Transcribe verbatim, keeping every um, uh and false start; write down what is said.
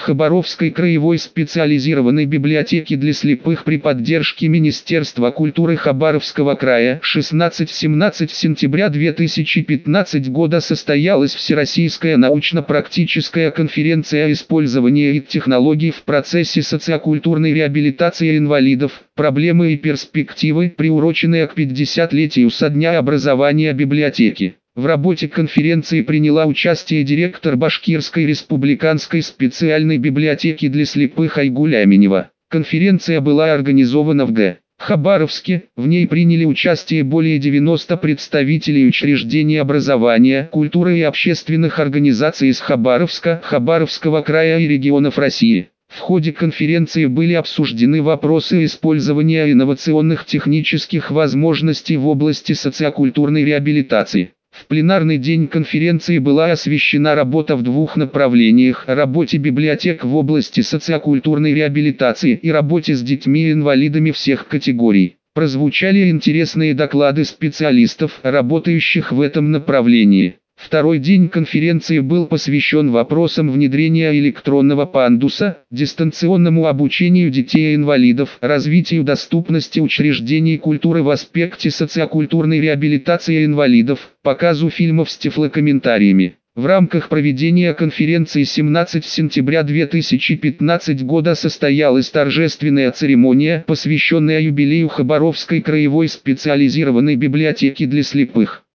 Хабаровской краевой специализированной библиотеки для слепых при поддержке Министерства культуры Хабаровского края шестнадцатого-семнадцатого сентября две тысячи пятнадцатого года состоялась Всероссийская научно-практическая конференция о использовании ИКТ-технологий в процессе социокультурной реабилитации инвалидов, проблемы и перспективы, приуроченная к пятидесятилетию со дня образования библиотеки. В работе конференции приняла участие директор Башкирской республиканской специальной библиотеки для слепых Айгуль Аменева. Конференция была организована в г. Хабаровске, в ней приняли участие более девяноста представителей учреждений образования, культуры и общественных организаций из Хабаровска, Хабаровского края и регионов России. В ходе конференции были обсуждены вопросы использования инновационных технических возможностей в области социокультурной реабилитации. В пленарный день конференции была освещена работа в двух направлениях – работе библиотек в области социокультурной реабилитации и работе с детьми-инвалидами всех категорий. Прозвучали интересные доклады специалистов, работающих в этом направлении. Второй день конференции был посвящен вопросам внедрения электронного пандуса, дистанционному обучению детей-инвалидов, развитию доступности учреждений культуры в аспекте социокультурной реабилитации инвалидов, показу фильмов с тифлокомментариями. В рамках проведения конференции семнадцатого сентября две тысячи пятнадцатого года состоялась торжественная церемония, посвященная юбилею Хабаровской краевой специализированной библиотеки для слепых.